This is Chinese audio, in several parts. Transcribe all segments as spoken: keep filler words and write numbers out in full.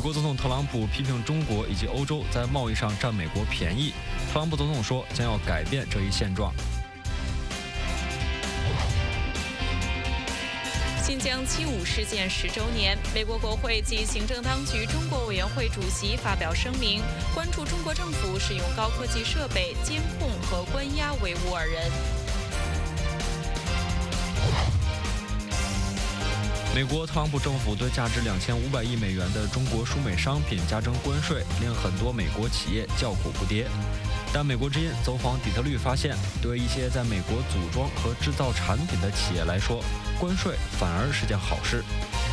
国总统特朗普批评中国以及欧洲在贸易上占美国便宜。特朗普总统说将要改变这一现状。 新疆七五事件十周年，美国国会及行政当局中国委员会主席发表声明，关注中国政府使用高科技设备监控和关押维吾尔人。 美国特朗普政府对价值两千五百亿美元的中国输美商品加征关税，令很多美国企业叫苦不迭。但美国之音走访底特律发现，对一些在美国组装和制造产品的企业来说，关税反而是件好事。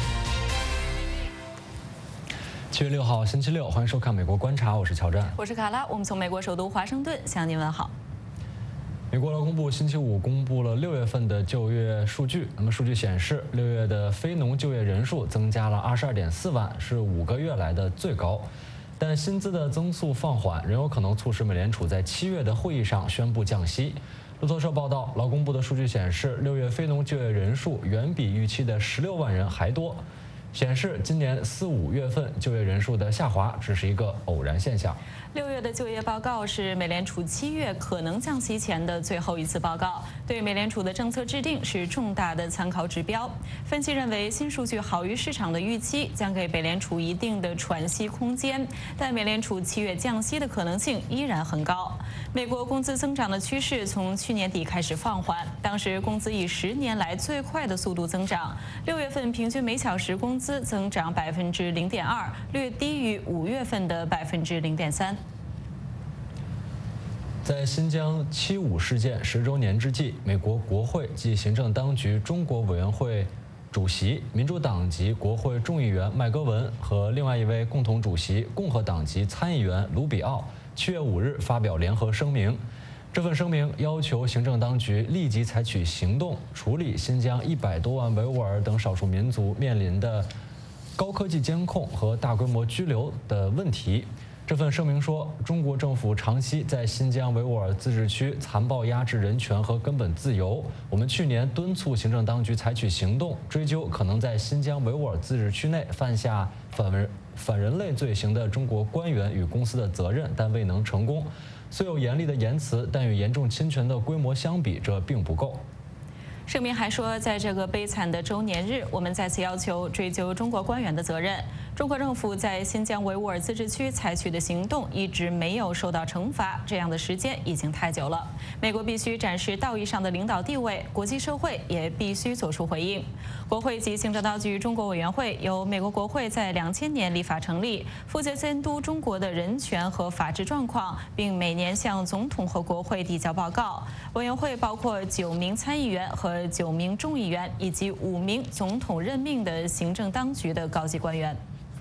七月六号，星期六，欢迎收看《美国观察》，我是乔战， 我是卡拉，我们从美国首都华盛顿向您问好。 美国劳工部星期五公布了六月份的就业数据。那么数据显示，六月的非农就业人数增加了二十二点四万，是五个月来的最高。但薪资的增速放缓，仍有可能促使美联储在七月的会议上宣布降息。路透社报道，劳工部的数据显示，六月非农就业人数远比预期的十六万人还多，显示今年四五月份就业人数的下滑只是一个偶然现象。 六月的就业报告是美联储七月可能降息前的最后一次报告，对美联储的政策制定是重大的参考指标。分析认为，新数据好于市场的预期，将给美联储一定的喘息空间，但美联储七月降息的可能性依然很高。美国工资增长的趋势从去年底开始放缓，当时工资以十年来最快的速度增长，六月份平均每小时工资增长百分之零点二，略低于五月份的百分之零点三。 在新疆七五事件十周年之际，美国国会及行政当局中国委员会主席、民主党籍国会众议员麦戈文和另外一位共同主席共和党籍参议员卢比奥，七月五日发表联合声明。这份声明要求行政当局立即采取行动，处理新疆一百多万维吾尔等少数民族面临的高科技监控和大规模拘留的问题。这份声明说，中国政府长期在新疆维吾尔自治区残暴压制人权和根本自由。我们去年敦促行政当局采取行动，追究可能在新疆维吾尔自治区内犯下反人反人类罪行的中国官员与公司的责任，但未能成功。虽有严厉的言辞，但与严重侵权的规模相比，这并不够。 声明还说，在这个悲惨的周年日，我们再次要求追究中国官员的责任。中国政府在新疆维吾尔自治区采取的行动一直没有受到惩罚，这样的时间已经太久了。美国必须展示道义上的领导地位，国际社会也必须做出回应。国会及行政当局中国委员会由美国国会在两千年立法成立，负责监督中国的人权和法治状况，并每年向总统和国会递交报告。委员会包括九名参议员和九名众议员，以及五名总统任命的行政当局的高级官员。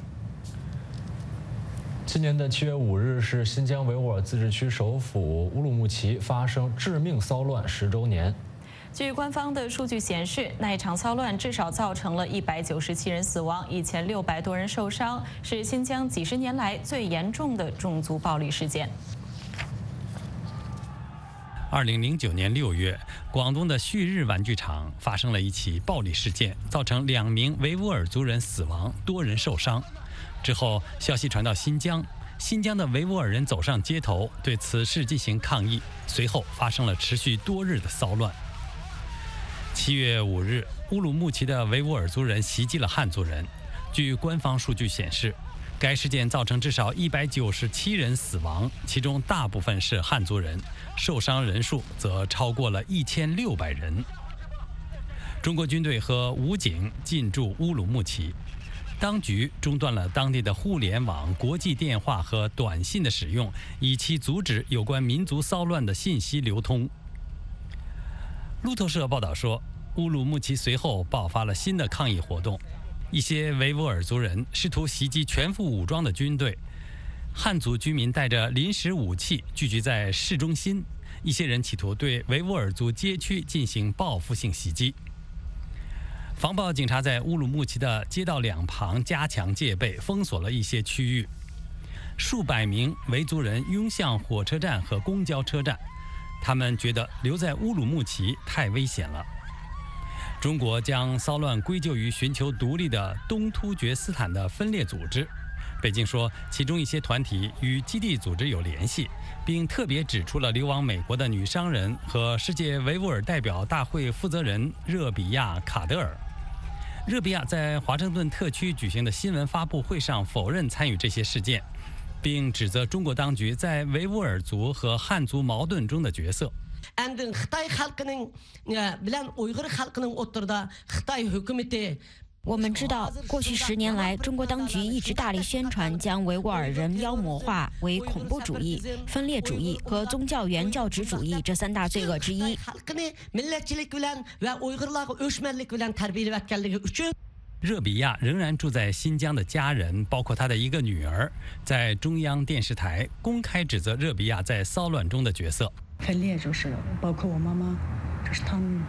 今年的七月五日是新疆维吾尔自治区首府乌鲁木齐发生致命骚乱十周年。 据官方的数据显示，那一场骚乱至少造成了一百九十七人死亡，一千六百多人受伤，是新疆几十年来最严重的种族暴力事件。 二零零九年六月，广东的旭日玩具厂发生了一起暴力事件，造成两名维吾尔族人死亡，多人受伤。之后，消息传到新疆，新疆的维吾尔人走上街头，对此事进行抗议。随后发生了持续多日的骚乱。七月五日，乌鲁木齐的维吾尔族人袭击了汉族人。据官方数据显示，该事件造成至少一百九十七人死亡，其中大部分是汉族人，受伤人数则超过了一千六百人。中国军队和武警进驻乌鲁木齐，当局中断了当地的互联网、国际电话和短信的使用，以期阻止有关民族骚乱的信息流通。路透社报道说，乌鲁木齐随后爆发了新的抗议活动。一些维吾尔族人试图袭击全副武装的军队，汉族居民带着临时武器聚集在市中心，一些人企图对维吾尔族街区进行报复性袭击。防暴警察在乌鲁木齐的街道两旁加强戒备，封锁了一些区域。数百名维族人拥向火车站和公交车站，他们觉得留在乌鲁木齐太危险了。中国将骚乱归咎于寻求独立的东突厥斯坦的分裂组织。 北京说，其中一些团体与基地组织有联系，并特别指出了流亡美国的女商人和世界维吾尔代表大会负责人热比亚·卡德尔。热比亚在华盛顿特区举行的新闻发布会上否认参与这些事件，并指责中国当局在维吾尔族和汉族矛盾中的角色。 我们知道，过去十年来，中国当局一直大力宣传将维吾尔人妖魔化为恐怖主义、分裂主义和宗教原教旨主义这三大罪恶之一。 热比亚仍然住在新疆的家人，包括他的一个女儿，在中央电视台公开指责热比亚在骚乱中的角色。 分裂就是包括我妈妈，这是他们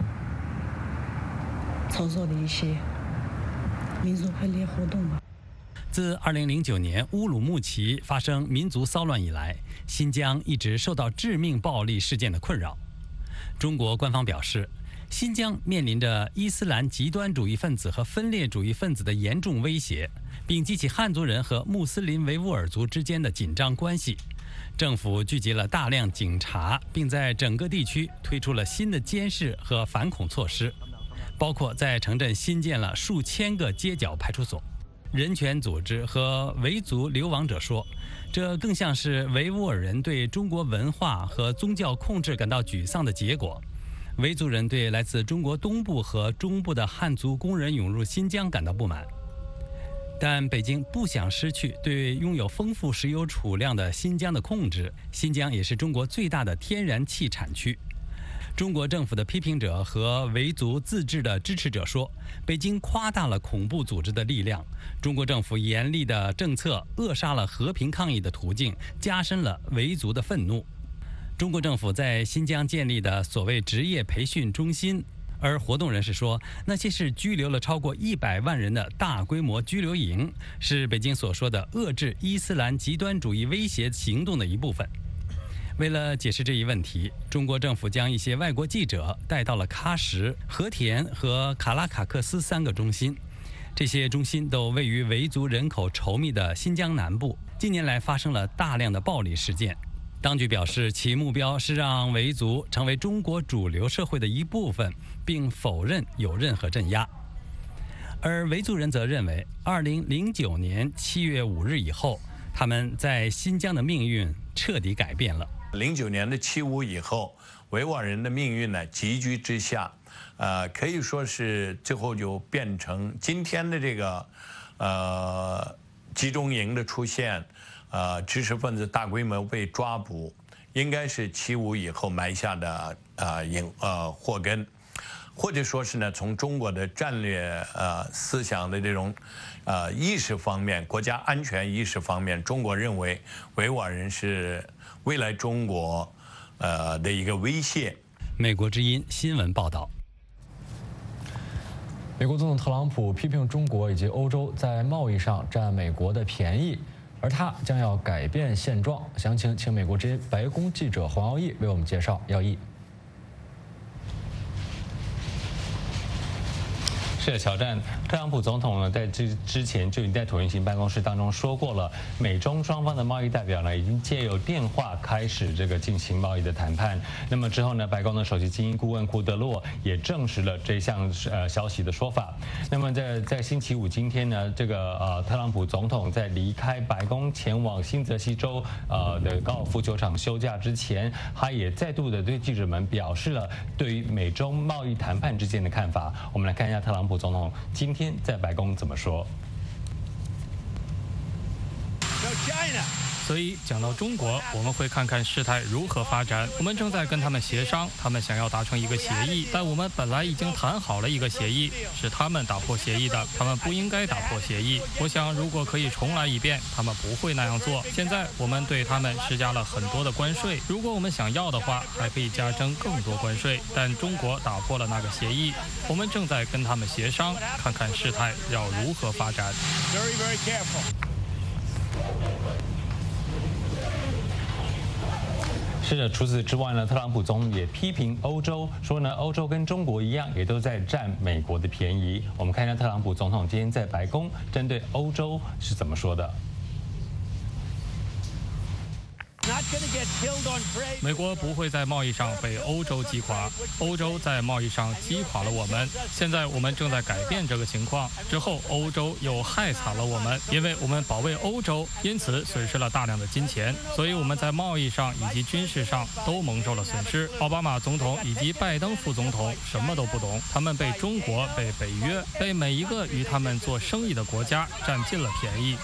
操作的一些民族分裂活动吧。 自二零零九年乌鲁木齐发生民族骚乱以来，新疆一直受到致命暴力事件的困扰。中国官方表示，新疆面临着伊斯兰极端主义分子和分裂主义分子的严重威胁，并激起汉族人和穆斯林维吾尔族之间的紧张关系。政府聚集了大量警察，并在整个地区推出了新的监视和反恐措施，包括在城镇新建了数千个街角派出所。人权组织和维族流亡者说，这更像是维吾尔人对中国文化和宗教控制感到沮丧的结果。维族人对来自中国东部和中部的汉族工人涌入新疆感到不满，但北京不想失去对拥有丰富石油储量的新疆的控制。新疆也是中国最大的天然气产区。中国政府的批评者和维族自治的支持者说，北京夸大了恐怖组织的力量，中国政府严厉的政策扼杀了和平抗议的途径，加深了维族的愤怒。中国政府在新疆建立的所谓职业培训中心，而活动人士说，那些是拘留了超过一百万人的大规模拘留营，是北京所说的遏制伊斯兰极端主义威胁行动的一部分。为了解释这一问题，中国政府将一些外国记者带到了喀什、和田和卡拉卡克斯三个中心，这些中心都位于维族人口稠密的新疆南部。近年来发生了大量的暴力事件，当局表示其目标是让维族成为中国主流社会的一部分，并否认有任何镇压。而维族人则认为，二零零九年七月五日以后，他们在新疆的命运彻底改变了。 零九年的七五以后，维吾尔人的命运呢急剧之下，呃，可以说是最后就变成今天的这个，呃，集中营的出现，呃，知识分子大规模被抓捕，应该是七五以后埋下的呃因呃祸根，或者说是呢，从中国的战略呃思想的这种呃意识方面，国家安全意识方面，中国认为维吾尔人是未来中国呃的一个威胁。 美国之音新闻报道。 美国总统特朗普批评中国以及欧洲在贸易上占美国的便宜，而他将要改变现状。详情请美国之音白宫记者黄耀义为我们介绍。耀义。 是的，乔战，特朗普总统呢，在之之前就已经在椭圆形办公室当中说过了，美中双方的贸易代表呢，已经借由电话开始这个进行贸易的谈判。那么之后呢，白宫的首席经济顾问库德洛也证实了这项呃消息的说法。那么在在星期五今天呢，这个呃特朗普总统在离开白宫前往新泽西州呃的高尔夫球场休假之前，他也再度的对记者们表示了对于美中贸易谈判之间的看法。我们来看一下特朗普总统今天在白宫怎么说。 所以讲到中国，我们会看看事态如何发展。我们正在跟他们协商，他们想要达成一个协议，但我们本来已经谈好了一个协议，是他们打破协议的，他们不应该打破协议。我想，如果可以重来一遍，他们不会那样做。现在我们对他们施加了很多的关税，如果我们想要的话，还可以加征更多关税。但中国打破了那个协议，我们正在跟他们协商，看看事态要如何发展。Very, very careful. 是的，除此之外呢，特朗普总统也批评欧洲，说呢，欧洲跟中国一样，也都在占美国的便宜。我们看一下特朗普总统今天在白宫针对欧洲是怎么说的。 美国不会在贸易上被欧洲击垮，欧洲在贸易上击垮了我们。现在我们正在改变这个情况，之后欧洲又害惨了我们，因为我们保卫欧洲，因此损失了大量的金钱，所以我们在贸易上以及军事上都蒙受了损失。奥巴马总统以及拜登副总统什么都不懂，他们被中国、被北约、被每一个与他们做生意的国家占尽了便宜。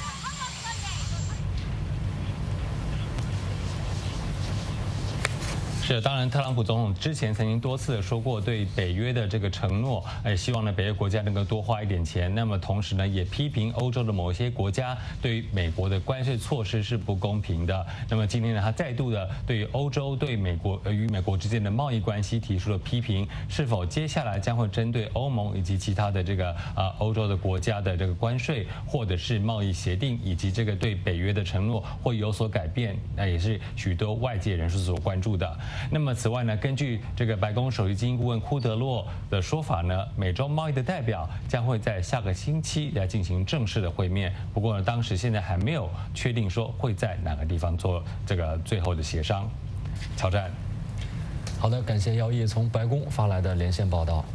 是，当然，特朗普总统之前曾经多次的说过对北约的这个承诺，哎，希望呢北约国家能够多花一点钱。那么同时呢，也批评欧洲的某些国家对于美国的关税措施是不公平的。那么今天呢，他再度的对于欧洲对美国呃与美国之间的贸易关系提出了批评，是否接下来将会针对欧盟以及其他的这个啊欧洲的国家的这个关税或者是贸易协定以及这个对北约的承诺会有所改变？那也是许多外界人士所关注的。那么此外呢，根据这个白宫首席经济顾问库德洛的说法呢，美中贸易的代表将会在下个星期来进行正式的会面。不过呢，当时现在还没有确定说会在哪个地方做这个最后的协商。乔战， 好的，感谢姚毅从白宫发来的连线报道。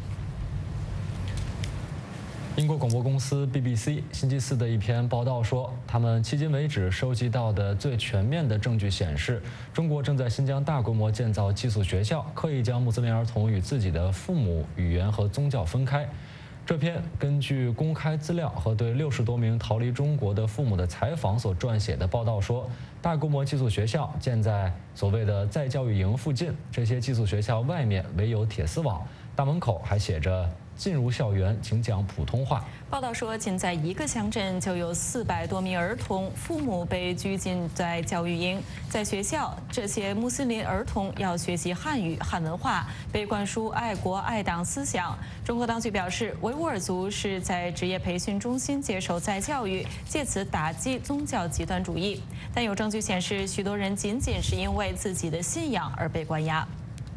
英国广播公司 B B C 星期四的一篇报道说，他们迄今为止收集到的最全面的证据显示，中国正在新疆大规模建造寄宿学校，刻意将穆斯林儿童与自己的父母、语言和宗教分开。这篇根据公开资料和对六十多名逃离中国的父母的采访所撰写的报道说，大规模寄宿学校建在所谓的再教育营附近，这些寄宿学校外面围有铁丝网，大门口还写着进入校园请讲普通话。 报道说，仅在一个乡镇就有四百多名儿童父母被拘禁在教育营。在学校，这些穆斯林儿童要学习汉语、汉文化，被灌输爱国爱党思想。中国当局表示，维吾尔族是在职业培训中心接受再教育，借此打击宗教极端主义。但有证据显示，许多人仅仅是因为自己的信仰而被关押。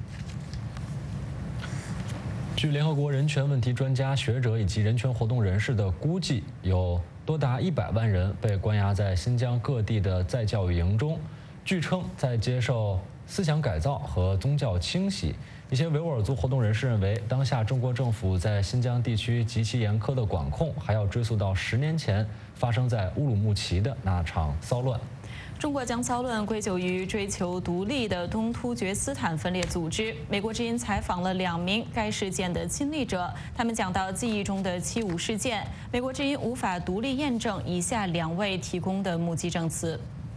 据联合国人权问题专家学者以及人权活动人士的估计，有多达一百万人被关押在新疆各地的再教育营中，据称在接受思想改造和宗教清洗。一些维吾尔族活动人士认为，当下中国政府在新疆地区极其严苛的管控，还要追溯到十年前发生在乌鲁木齐的那场骚乱。 中国将骚乱归咎于追求独立的东突厥斯坦分裂组织。美国之音采访了两名该事件的亲历者，他们讲到记忆中的七五事件。美国之音无法独立验证以下两位提供的目击证词。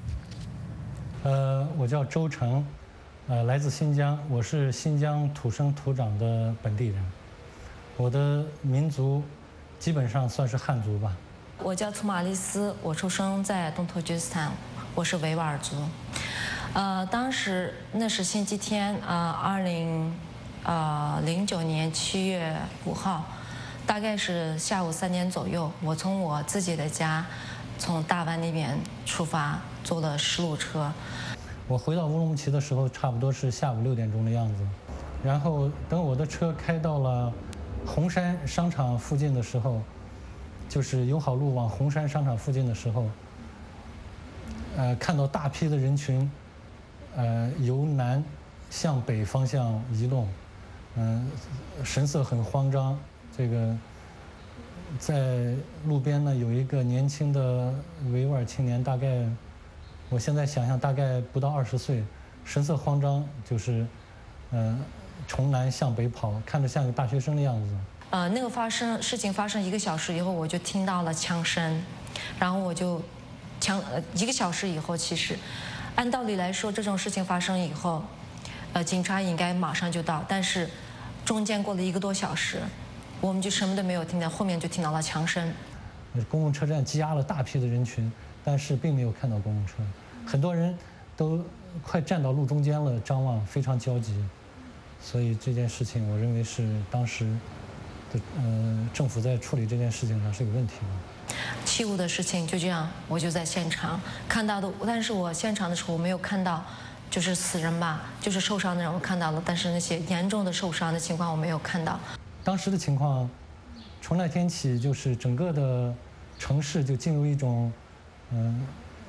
呃，我叫周成，呃，来自新疆，我是新疆土生土长的本地人，我的民族基本上算是汉族吧。 我叫图马利斯，我出生在东突厥斯坦。我是维吾尔族，呃，当时那是星期天，呃，二零，呃，零九年七月五号，大概是下午三点左右，我从我自己的家，从大湾那边出发，坐了十路车。 我回到乌鲁木齐的时候，差不多是下午六点钟的样子，然后等我的车开到了红山商场附近的时候，就是友好路往红山商场附近的时候。呃，看到大批的人群，呃，由南向北方向移动，嗯、呃，神色很慌张。这个在路边呢，有一个年轻的维吾尔青年，大概我现在想想，大概不到二十岁，神色慌张，就是嗯、呃，从南向北跑，看着像个大学生的样子。 呃，那个发生事情发生一个小时以后，我就听到了枪声，然后我就。枪呃一个小时以后，其实按道理来说，这种事情发生以后，呃，警察应该马上就到，但是中间过了一个多小时，我们就什么都没有听到，后面就听到了枪声。 公共车站积压了大批的人群，但是并没有看到公共车，很多人都快站到路中间了，张望非常焦急，所以这件事情，我认为是当时的呃政府在处理这件事情上是有问题的。 七五的事情就这样，我就在现场看到的，但是我现场的时候我没有看到，就是死人吧，就是受伤的人我看到了，但是那些严重的受伤的情况我没有看到。 当时的情况，从那天起就是整个的城市就进入一种嗯、呃、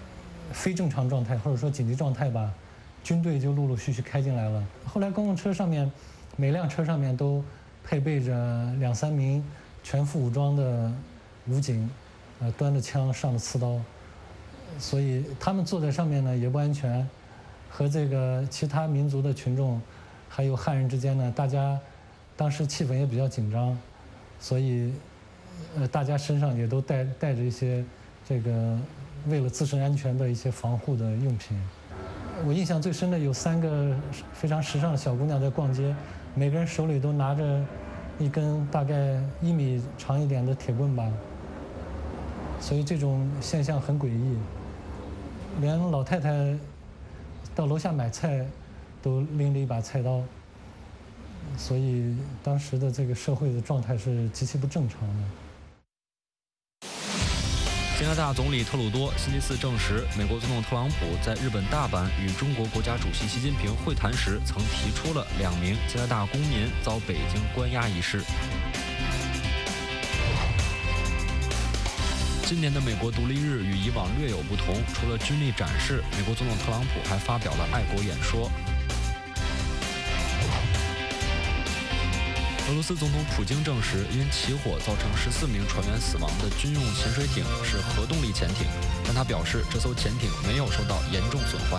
非正常状态或者说紧急状态吧，军队就陆陆续续开进来了。后来公共车上面，每辆车上面都配备着两三名全副武装的武警，呃，端着枪上着刺刀，所以他们坐在上面呢也不安全，和这个其他民族的群众，还有汉人之间呢，大家当时气氛也比较紧张，所以呃大家身上也都带带着一些这个为了自身安全的一些防护的用品。我印象最深的有三个非常时尚的小姑娘在逛街，每个人手里都拿着一根大概一米长一点的铁棍吧，所以这种现象很诡异。连老太太到楼下买菜都拎着一把菜刀，所以当时的这个社会的状态是极其不正常的。 加拿大总理特鲁多星期四证实，美国总统特朗普在日本大阪与中国国家主席习近平会谈时，曾提出了两名加拿大公民遭北京关押一事。今年的美国独立日与以往略有不同，除了军力展示，美国总统特朗普还发表了爱国演说。俄罗斯总统普京证实，因起火造成十四名船员死亡的军用潜水艇是核动力潜艇，但他表示这艘潜艇没有受到严重损坏。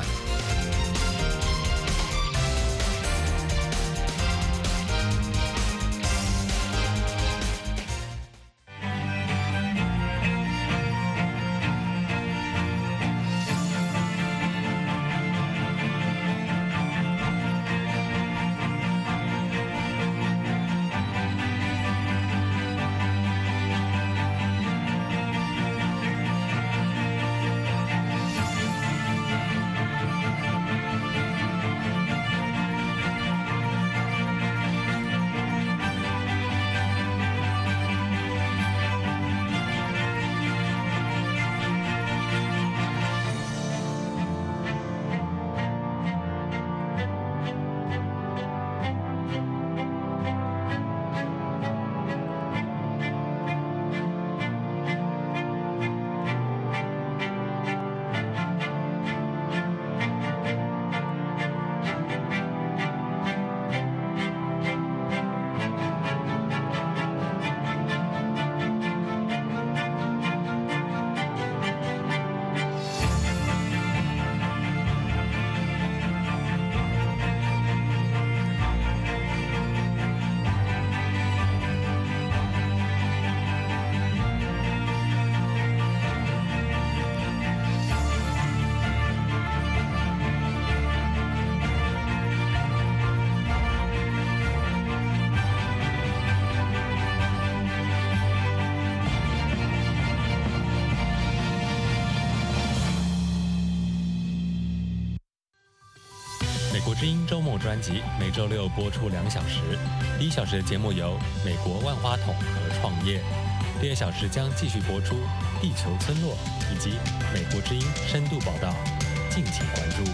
美国之音周末专辑每周六播出两小时，第一小时的节目由美国万花筒和创业，第二小时将继续播出地球村落以及美国之音深度报道，敬请关注。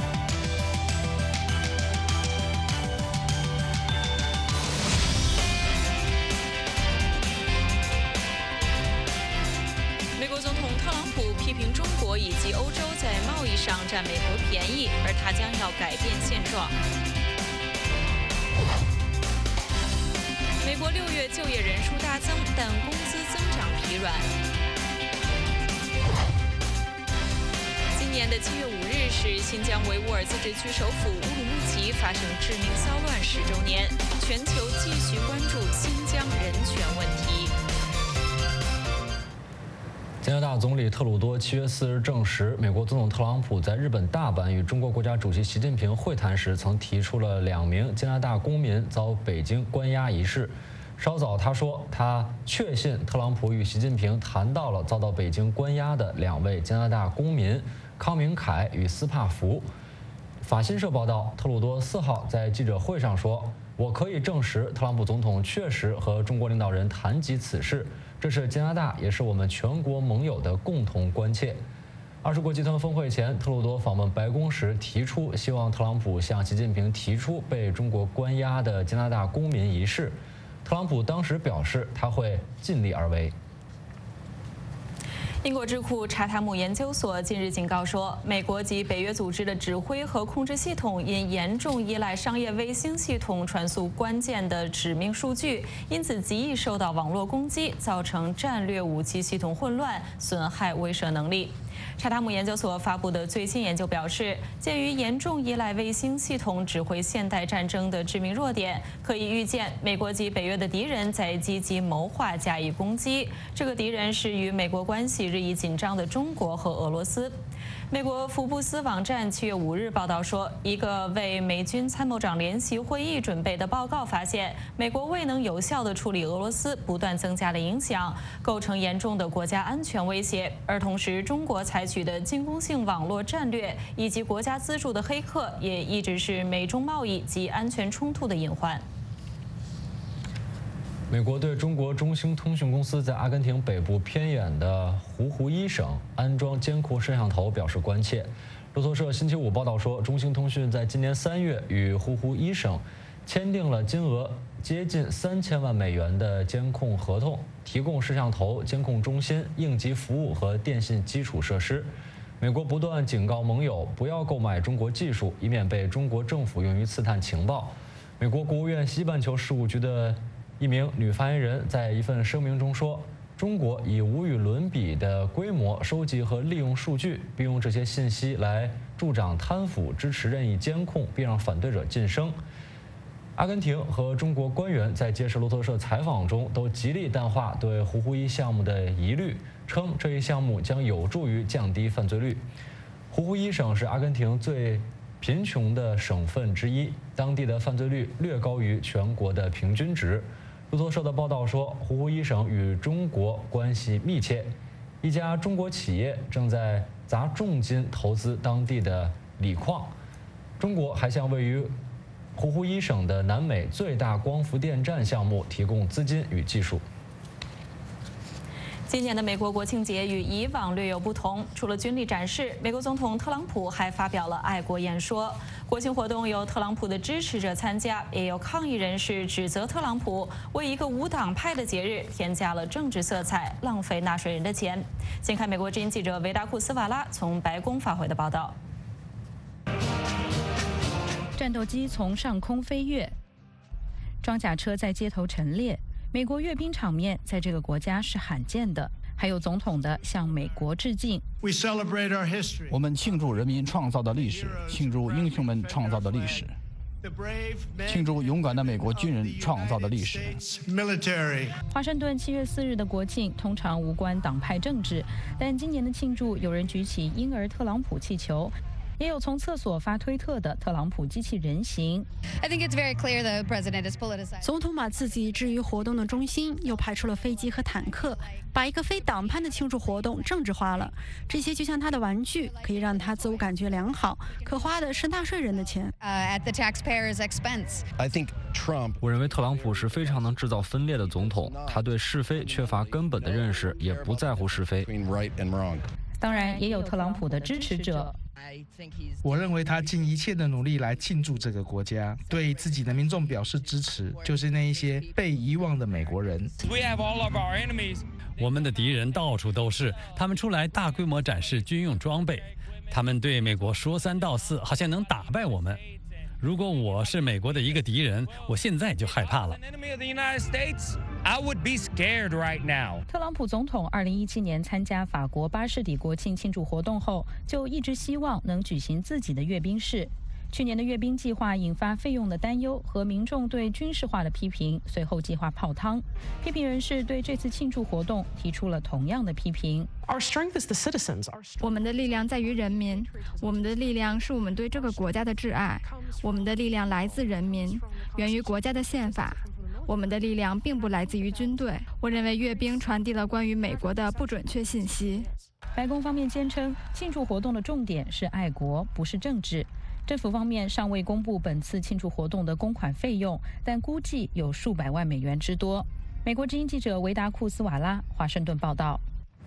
美国总统特朗普批评中国以及欧洲在贸易上占美国便宜，而他将要改变现状。美国六月就业人数大增，但工资增长疲软。今年的七月五日是新疆维吾尔自治区首府乌鲁木齐发生致命骚乱十周年，全球继续关注新疆人权问题。 加拿大总理特鲁多七月四日证实，美国总统特朗普在日本大阪与中国国家主席习近平会谈时，曾提出了两名加拿大公民遭北京关押一事。稍早，他说他确信特朗普与习近平谈到了遭到北京关押的两位加拿大公民康明凯与斯帕福。法新社报道，特鲁多四号在记者会上说：“我可以证实，特朗普总统确实和中国领导人谈及此事。这是加拿大，也是我们全国盟友的共同关切。”二十国集团峰会前，特鲁多访问白宫时提出，希望特朗普向习近平提出被中国关押的加拿大公民一事。特朗普当时表示，他会尽力而为。 英国智库查塔姆研究所近日警告说，美国及北约组织的指挥和控制系统因严重依赖商业卫星系统传输关键的指命数据，因此极易受到网络攻击，造成战略武器系统混乱，损害威慑能力。查塔姆研究所发布的最新研究表示，鉴于严重依赖卫星系统指挥现代战争的致命弱点，可以预见美国及北约的敌人在积极谋划加以攻击。这个敌人是与美国关系日益紧张的中国和俄罗斯。美国福布斯网站七月五日报道说，一个为美军参谋长联席会议准备的报告发现，美国未能有效地处理俄罗斯不断增加的影响，构成严重的国家安全威胁。而同时，中国采取的进攻性网络战略以及国家资助的黑客，也一直是美中贸易及安全冲突的隐患。 美国对中国中兴通讯公司在阿根廷北部偏远的胡胡伊省安装监控摄像头表示关切。路透社星期五报道说，中兴通讯在今年三月与胡胡伊省签订了金额接近三千万美元的监控合同，提供摄像头、监控中心、应急服务和电信基础设施。美国不断警告盟友不要购买中国技术，以免被中国政府用于刺探情报。美国国务院西半球事务局的一名女发言人在一份声明中说，中国以无与伦比的规模收集和利用数据，并用这些信息来助长贪腐、支持任意监控，并让反对者晋升。阿根廷和中国官员在接受路透社采访中都极力淡化对胡胡伊项目的疑虑，称这一项目将有助于降低犯罪率。胡胡伊省是阿根廷最贫穷的省份之一，当地的犯罪率略高于全国的平均值。路透社的报道说，胡胡伊省与中国关系密切，一家中国企业正在砸重金投资当地的锂矿。中国还向位于胡胡伊省的南美最大光伏电站项目提供资金与技术。 今年的美国国庆节与以往略有不同，除了军力展示，美国总统特朗普还发表了爱国演说。国庆活动有特朗普的支持者参加，也有抗议人士指责特朗普为一个无党派的节日添加了政治色彩，浪费纳税人的钱。先看美国之音记者维达库斯瓦拉从白宫发回的报道。 战斗机从上空飞跃，装甲车在街头陈列。美国阅兵场面在这个国家是罕见的，还有总统的向美国致敬。 我们庆祝人民创造的历史，庆祝英雄们创造的历史，庆祝勇敢的美国军人创造的历史。 华盛顿七月四日的国庆通常无关党派政治，但今年的庆祝，有人举起婴儿特朗普气球。也有从厕所发推特的特朗普机器人形。 总统把自己置于活动的中心，又派出了飞机和坦克，把一个非党派的庆祝活动政治化了。这些就像他的玩具，可以让他自我感觉良好，可花的是纳税人的钱。 我认为特朗普是非常能制造分裂的总统，他对是非缺乏根本的认识，也不在乎是非。 当然，也有特朗普的支持者。 我认为他尽一切的努力来庆祝这个国家，对自己的民众表示支持，就是那一些被遗忘的美国人。 我们的敌人到处都是，他们出来大规模展示军用装备，他们对美国说三道四，好像能打败我们。如果我是美国的一个敌人，我现在就害怕了。 特朗普总统二零一七年参加法国巴士底国庆庆祝活动后，就一直希望能举行自己的阅兵式。去年的阅兵计划引发费用的担忧和民众对军事化的批评，随后计划泡汤。批评人士对这次庆祝活动提出了同样的批评。 我们的力量在于人民，我们的力量是我们对这个国家的挚爱，我们的力量来自人民，源于国家的宪法。我们的力量并不来自于军队。我认为阅兵传递了关于美国的不准确信息。 白宫方面坚称，庆祝活动的重点是爱国，不是政治。政府方面尚未公布本次庆祝活动的公款费用，但估计有数百万美元之多。美国之音记者维达库斯瓦拉，华盛顿报道。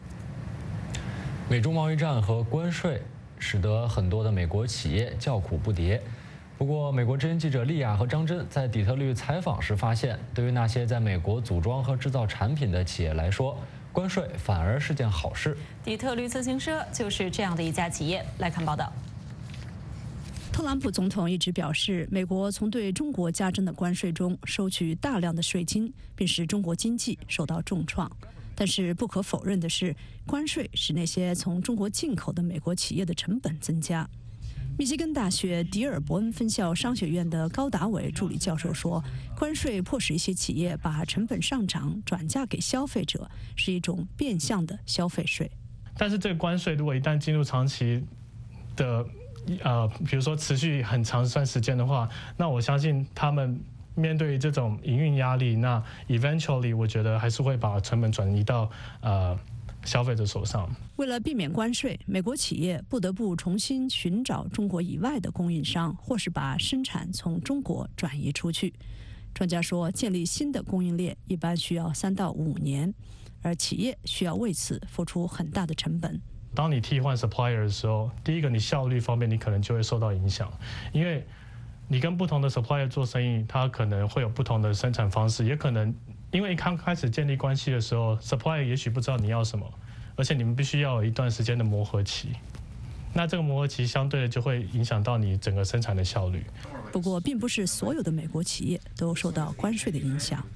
美中贸易战和关税使得很多的美国企业叫苦不迭。不过，美国之音记者莉亚和张真在底特律采访时发现，对于那些在美国组装和制造产品的企业来说， 关税反而是件好事。 底特律自行车就是这样的一家企业。来看报道。 特朗普总统一直表示，美国从对中国加征的关税中收取大量的税金，并使中国经济受到重创。但是不可否认的是，关税使那些从中国进口的美国企业的成本增加。密西根大学迪尔伯恩分校商学院的高达伟助理教授说，关税迫使一些企业把成本上涨转嫁给消费者，是一种变相的消费税。 但是这个关税如果一旦进入长期的呃，比如说持续很长一段时间的话，那我相信他们面对这种营运压力，那 eventually 我觉得还是会把成本转移到呃消费者手上。 为了避免关税，美国企业不得不重新寻找中国以外的供应商，或是把生产从中国转移出去。专家说，建立新的供应链一般需要三到五年，而企业需要为此付出很大的成本。 当你替换 supplier 的时候，第一个你效率方面你可能就会受到影响，因为你跟不同的 supplier 做生意，它可能会有不同的生产方式，也可能因为刚开始建立关系的时候 ，supplier 也许不知道你要什么，而且你们必须要有一段时间的磨合期。那这个磨合期相对的就会影响到你整个生产的效率。 不过，并不是所有的美国企业都受到关税的影响。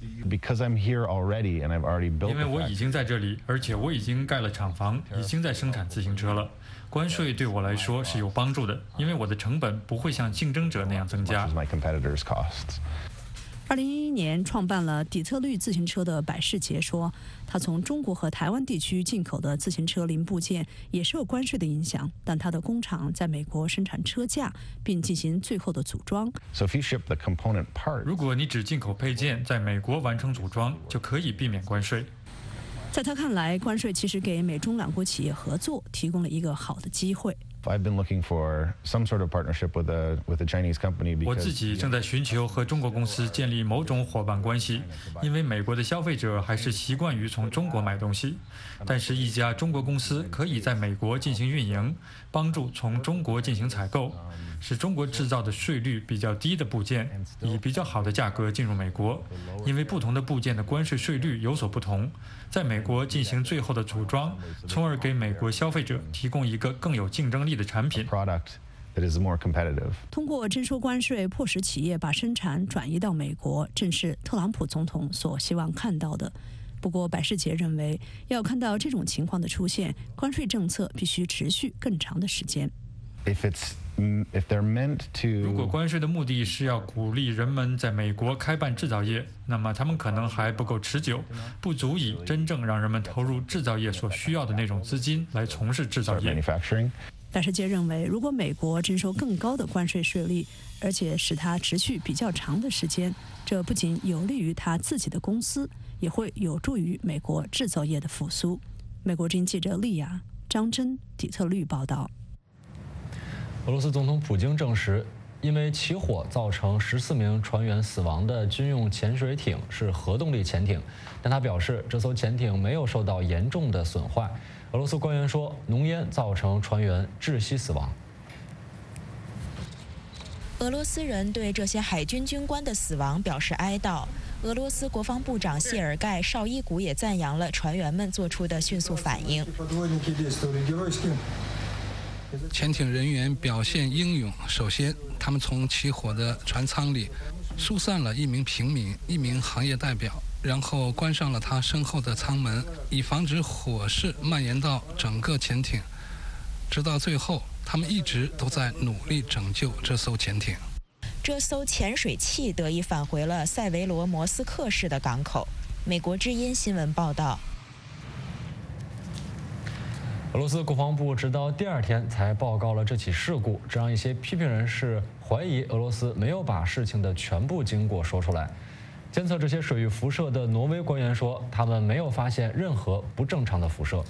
因为我已经在这里，而且我已经盖了厂房，已经在生产自行车了。关税对我来说是有帮助的，因为我的成本不会像竞争者那样增加。 二零一一年创办了底特律自行车的百事杰说，他从中国和台湾地区进口的自行车零部件也受关税的影响，但他的工厂在美国生产车架，并进行最后的组装。 如果你只进口配件，在美国完成组装，就可以避免关税。 在他看来，关税其实给美中两国企业合作提供了一个好的机会。 我自己正在寻求和中国公司建立某种伙伴关系，因为美国的消费者还是习惯于从中国买东西。但是，一家中国公司可以在美国进行运营，帮助从中国进行采购，使中国制造的税率比较低的部件以比较好的价格进入美国。因为不同的部件的关税税率有所不同，在美国进行最后的组装，从而给美国消费者提供一个更有竞争力的产品。 通过征收关税，迫使企业把生产转移到美国，正是特朗普总统所希望看到的。不过，百事杰认为，要看到这种情况的出现，关税政策必须持续更长的时间。 如果关税的目的是要鼓励人们在美国开办制造业，那么他们可能还不够持久，不足以真正让人们投入制造业所需要的那种资金来从事制造业。 百事杰认为，如果美国征收更高的关税税率，而且使它持续比较长的时间，这不仅有利于他自己的公司，也会有助于美国制造业的复苏。美国之音记者利亚、张真，底特律报道。 俄罗斯总统普京证实，因为起火造成十四名船员死亡的军用潜水艇是核动力潜艇，但他表示这艘潜艇没有受到严重的损坏。俄罗斯官员说，浓烟造成船员窒息死亡。 俄罗斯人对这些海军军官的死亡表示哀悼。俄罗斯国防部长谢尔盖·绍伊古也赞扬了船员们做出的迅速反应。 潜艇人员表现英勇。首先，他们从起火的船舱里疏散了一名平民、一名行业代表，然后关上了他身后的舱门，以防止火势蔓延到整个潜艇。直到最后，他们一直都在努力拯救这艘潜艇。 这艘潜水器得以返回了塞维罗摩斯克市的港口。美国之音新闻报道。 俄罗斯国防部直到第二天才报告了这起事故，这让一些批评人士怀疑俄罗斯没有把事情的全部经过说出来。监测这些水域辐射的挪威官员说，他们没有发现任何不正常的辐射。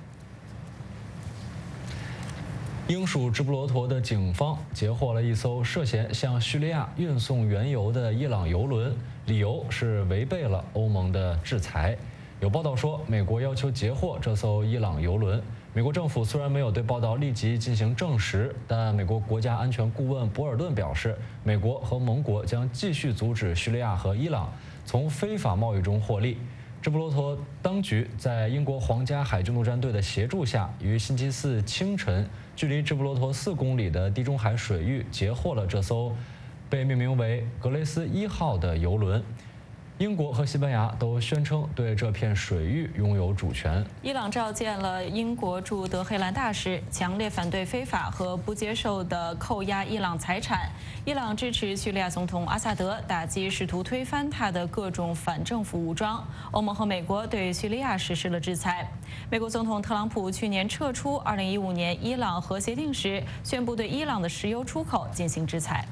英属直布罗陀的警方截获了一艘涉嫌向叙利亚运送原油的伊朗油轮，理由是违背了欧盟的制裁。有报道说，美国要求截获这艘伊朗油轮。美国政府虽然没有对报道立即进行证实，但美国国家安全顾问博尔顿表示，美国和盟国将继续阻止叙利亚和伊朗从非法贸易中获利。 直布罗陀当局在英国皇家海军陆战队的协助下，于星期四清晨，距离直布罗陀四公里的地中海水域截获了这艘被命名为格雷斯一号的游轮。英国和西班牙都宣称对这片水域拥有主权。 伊朗召见了英国驻德黑兰大使，强烈反对非法和不接受的扣押伊朗财产。伊朗支持叙利亚总统阿萨德，打击试图推翻他的各种反政府武装。欧盟和美国对叙利亚实施了制裁。美国总统特朗普去年撤出二零一五年伊朗核协定时，宣布对伊朗的石油出口进行制裁。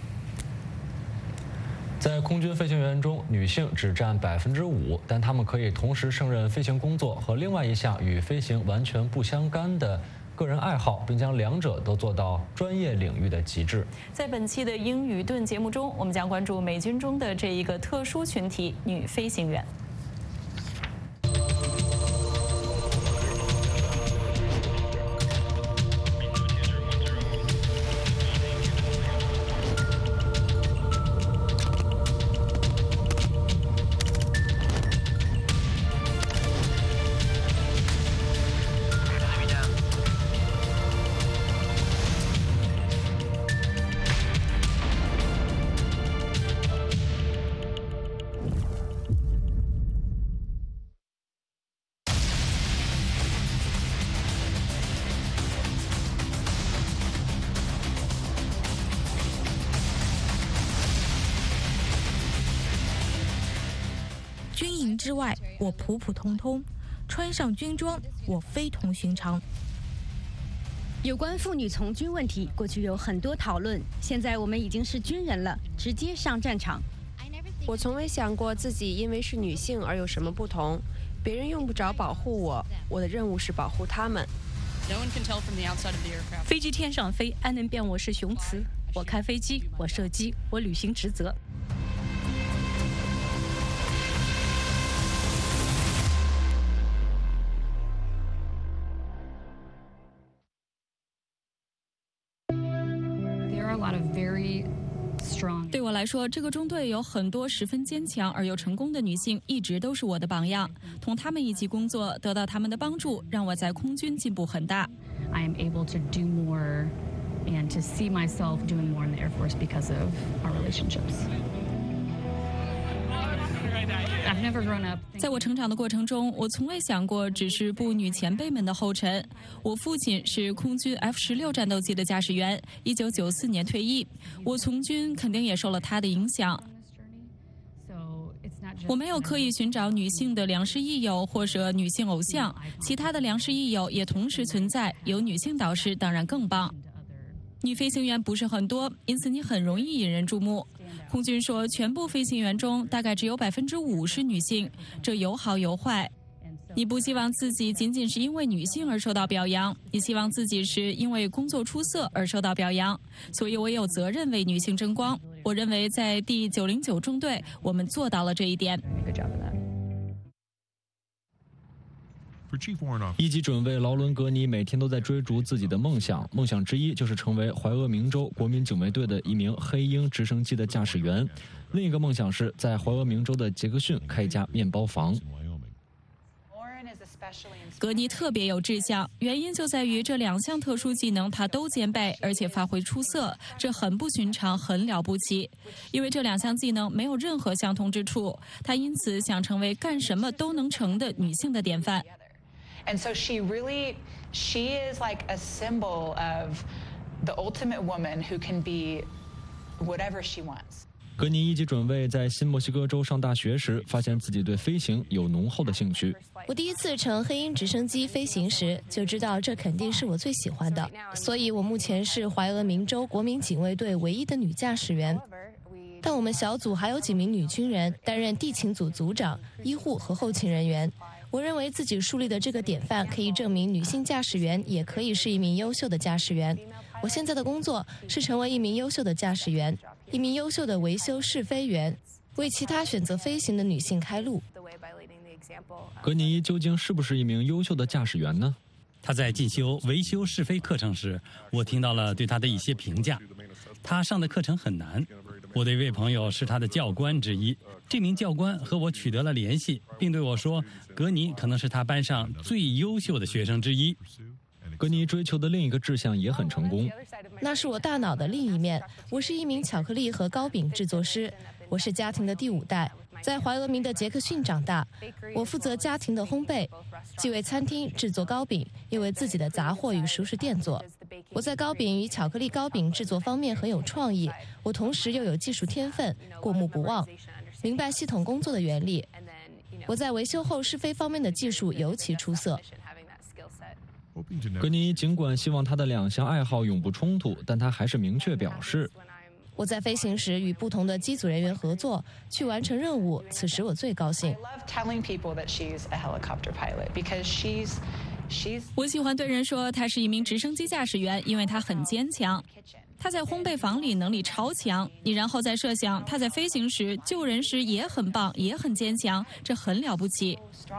在空军飞行员中，女性只占百分之五，但她们可以同时胜任飞行工作和另外一项与飞行完全不相干的个人爱好，并将两者都做到专业领域的极致。 在本期的英语盾节目中，我们将关注美军中的这一个特殊群体——女飞行员。 军营之外，我普普通通；穿上军装，我非同寻常。 有关妇女从军问题，过去有很多讨论，现在我们已经是军人了，直接上战场。 我从未想过自己因为是女性而有什么不同，别人用不着保护我，我的任务是保护他们。 飞机天上飞，安能辨我是雄雌？我开飞机，我射击，我履行职责。 对我来说，这个中队有很多十分坚强而又成功的女性，一直都是我的榜样。同她们一起工作，得到她们的帮助，让我在空军进步很大。 I am able to do more and to see myself doing more in the Air Force because of our relationships. I've never grown up. 在我成长的过程中，我从未想过只是步女前辈们的后尘。我父亲是空军 F 十六战斗机的驾驶员，一九九四年退役。我从军肯定也受了他的影响。我没有刻意寻找女性的良师益友或者女性偶像，其他的良师益友也同时存在，有女性导师当然更棒。女飞行员不是很多，因此你很容易引人注目。空军说，全部飞行员中大概只有百分之五是女性，这有好有坏。你不希望自己仅仅是因为女性而受到表扬，你希望自己是因为工作出色而受到表扬。所以我有责任为女性争光。我认为在第九零九中队，我们做到了这一点。 一级准尉劳伦·格尼每天都在追逐自己的梦想，梦想之一就是成为怀俄明州国民警卫队的一名黑鹰直升机的驾驶员，另一个梦想是在怀俄明州的杰克逊开一家面包房。 格尼特别有志向，原因就在于这两项特殊技能他都兼备，而且发挥出色，这很不寻常，很了不起。因为这两项技能没有任何相同之处，他因此想成为干什么都能成的女性的典范。 And so she really, she is like a symbol of the ultimate woman who can be whatever she wants. 格尼一级准尉在新墨西哥州上大学时，发现自己对飞行有浓厚的兴趣。 我第一次乘黑鹰直升机飞行时，就知道这肯定是我最喜欢的，所以我目前是怀俄明州国民警卫队唯一的女驾驶员。但我们小组还有几名女军人担任地勤组组长、医护和后勤人员。我认为自己树立的这个典范可以证明女性驾驶员也可以是一名优秀的驾驶员。我现在的工作是成为一名优秀的驾驶员，一名优秀的维修试飞员，为其他选择飞行的女性开路。 格尼究竟是不是一名优秀的驾驶员呢？ 他在进修维修试飞课程时，我听到了对他的一些评价。他上的课程很难， 我的一位朋友是他的教官之一，这名教官和我取得了联系，并对我说，格尼可能是他班上最优秀的学生之一。 格尼追求的另一个志向也很成功， 那是我大脑的另一面。我是一名巧克力和糕饼制作师，我是家庭的第五代，在怀俄明的杰克逊长大。我负责家庭的烘焙，既为餐厅制作糕饼，又为自己的杂货与熟食店做。我在糕饼与巧克力糕饼制作方面很有创意，我同时又有技术天分，过目不忘，明白系统工作的原理。我在维修后试飞方面的技术尤其出色。 格尼尽管希望他的两项爱好永不冲突，但他还是明确表示， 我在飞行时与不同的机组人员合作，去完成任务，此时我最高兴。 我喜欢对人说他是一名直升机驾驶员，因为他很坚强。他在烘焙房里能力超强，你然后再设想他在飞行时、救人时也很棒，也很坚强，这很了不起。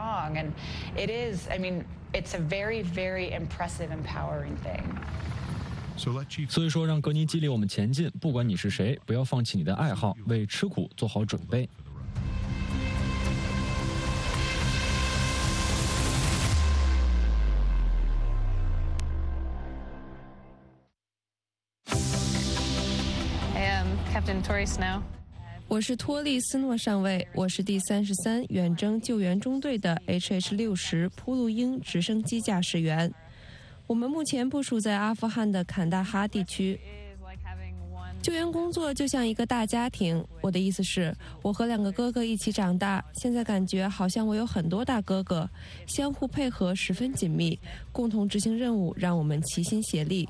It's a very, very impressive, empowering thing. 所以说，让格尼激励我们前进，不管你是谁，不要放弃你的爱好，为吃苦做好准备。 I am Captain Tori Snow. 我是托利斯诺上尉，我是第三十三远征救援中队的 H H 六十铺路鹰直升机驾驶员。我们目前部署在阿富汗的坎大哈地区。救援工作就像一个大家庭，我的意思是，我和两个哥哥一起长大，现在感觉好像我有很多大哥哥，相互配合十分紧密，共同执行任务，让我们齐心协力。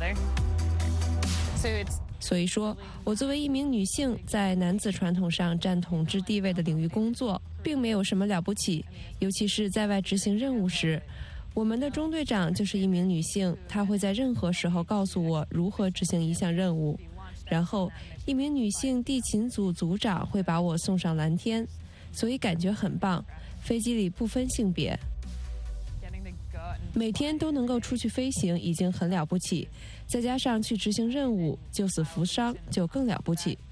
所以说，我作为一名女性，在男子传统上占统治地位的领域工作，并没有什么了不起，尤其是在外执行任务时。我们的中队长就是一名女性，她会在任何时候告诉我如何执行一项任务。然后，一名女性地勤组组长会把我送上蓝天，所以感觉很棒。飞机里不分性别。每天都能够出去飞行已经很了不起，再加上去执行任务，救死扶伤就更了不起。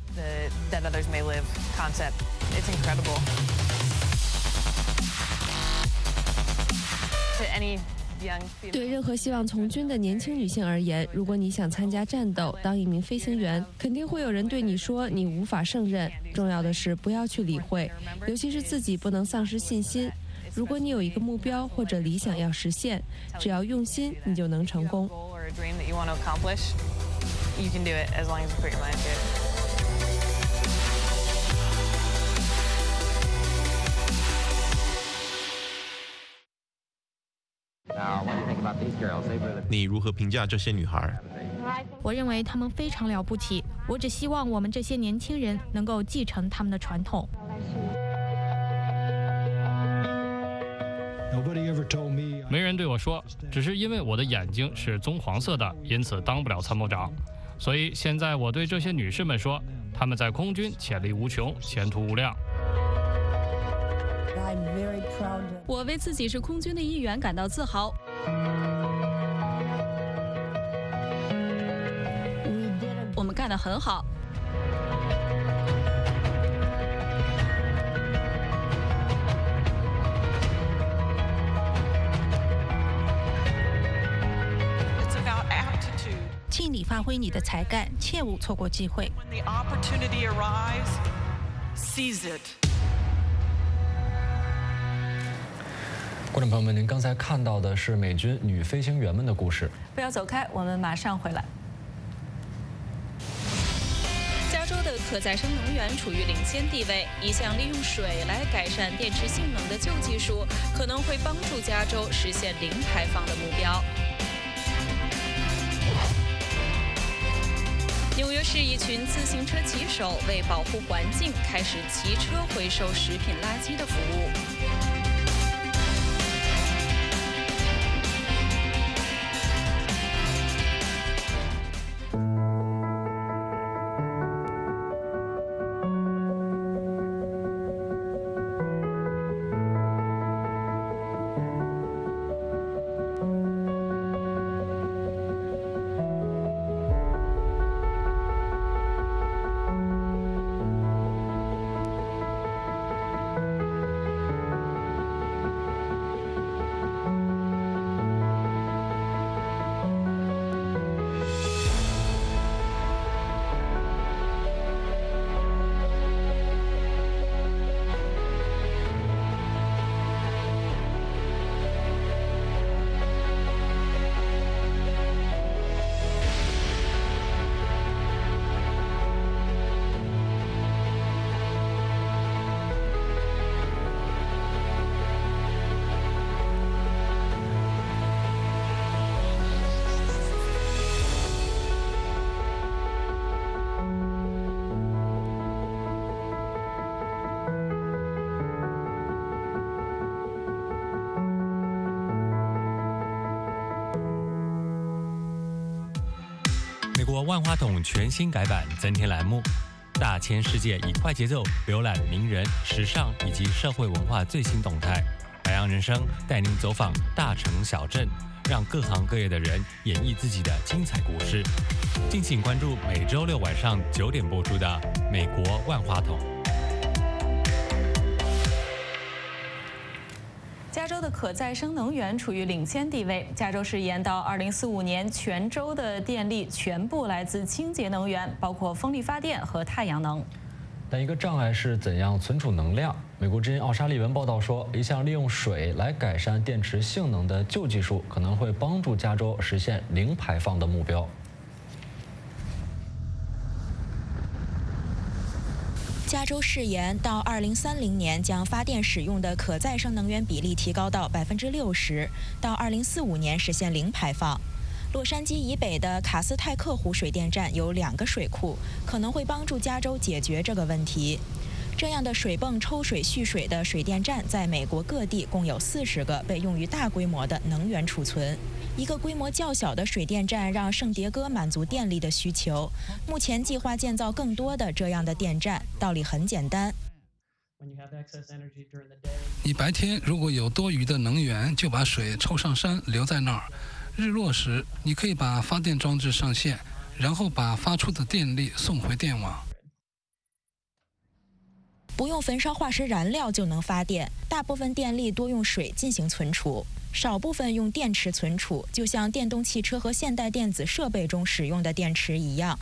对任何希望从军的年轻女性而言，如果你想参加战斗，当一名飞行员，肯定会有人对你说你无法胜任。重要的是不要去理会，尤其是自己不能丧失信心。如果你有一个目标或者理想要实现，只要用心，你就能成功。 你如何评价这些女孩？ 我认为她们非常了不起。我只希望我们这些年轻人能够继承他们的传统。 没人对我说，只是因为我的眼睛是棕黄色的，因此当不了参谋长。所以现在我对这些女士们说，她们在空军潜力无穷，前途无量。 我为自己是空军的一员感到自豪。我们干得很好。 尽力发挥你的才干，切勿错过机会。 观众朋友们，您刚才看到的是美军女飞行员们的故事。 不要走开，我们马上回来。加州的可再生能源处于领先地位，一项利用水来改善电池性能的旧技术，可能会帮助加州实现零排放的目标。纽约市一群自行车骑手为保护环境，开始骑车回收食品垃圾的服务。 国万花筒全新改版增添栏目，大千世界以快节奏浏览名人、时尚以及社会文化最新动态。海洋人生带您走访大城小镇，让各行各业的人演绎自己的精彩故事。敬请关注每周六晚上九点播出的《美国万花筒》。 加州的可再生能源处于领先地位。加州誓言到二零四五年，全州的电力全部来自清洁能源，包括风力发电和太阳能。 但一个障碍是怎样存储能量？美国之音奥沙利文报道说，一项利用水来改善电池性能的旧技术，可能会帮助加州实现零排放的目标。 加州誓言到二零三零年将发电使用的可再生能源比例提高到百分之六十，到二零四五年实现零排放。洛杉矶以北的卡斯泰克湖水电站有两个水库，可能会帮助加州解决这个问题。这样的水泵抽水蓄水的水电站在美国各地共有四十个，被用于大规模的能源储存。一个规模较小的水电站让圣迭戈满足电力的需求。目前计划建造更多的这样的电站，道理很简单。 你白天如果有多余的能源，就把水抽上山留在那儿。日落时，你可以把发电装置上线，然后把发出的电力送回电网。 不用焚烧化石燃料就能发电，大部分电力多用水进行存储，少部分用电池存储，就像电动汽车和现代电子设备中使用的电池一样。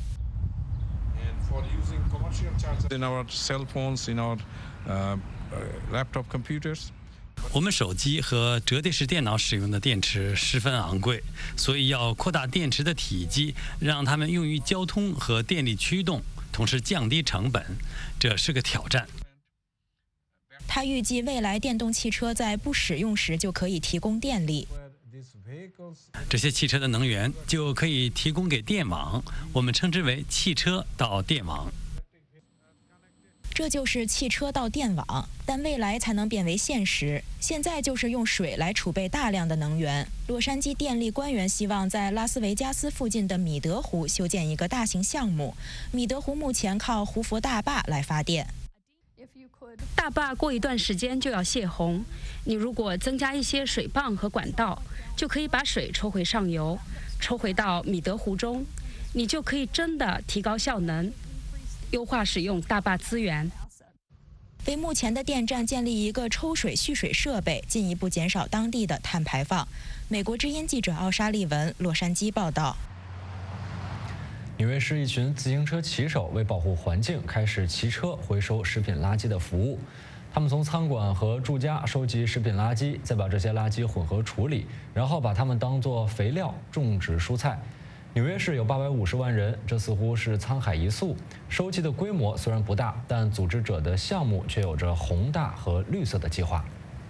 In our cell phones, in our uh, laptop computers. 我们手机和折叠式电脑使用的电池十分昂贵，所以要扩大电池的体积，让它们用于交通和电力驱动，同时降低成本，这是个挑战。 他预计未来电动汽车在不使用时就可以提供电力。 这些汽车的能源就可以提供给电网，我们称之为汽车到电网。 这就是汽车到电网，但未来才能变为现实。现在就是用水来储备大量的能源。洛杉矶电力官员希望在拉斯维加斯附近的米德湖修建一个大型项目。米德湖目前靠胡佛大坝来发电。 大坝过一段时间就要泄洪，你如果增加一些水泵和管道，就可以把水抽回上游，抽回到米德湖中，你就可以真的提高效能。优化使用大坝资源， 为目前的电站建立一个抽水蓄水设备，进一步减少当地的碳排放。美国之音记者奥沙利文，洛杉矶报道。 纽约市一群自行车骑手为保护环境，开始骑车回收食品垃圾的服务。他们从餐馆和住家收集食品垃圾，再把这些垃圾混合处理，然后把它们当作肥料种植蔬菜。纽约市有八百五十万人，这似乎是沧海一粟。收集的规模虽然不大，但组织者的项目却有着宏大和绿色的计划。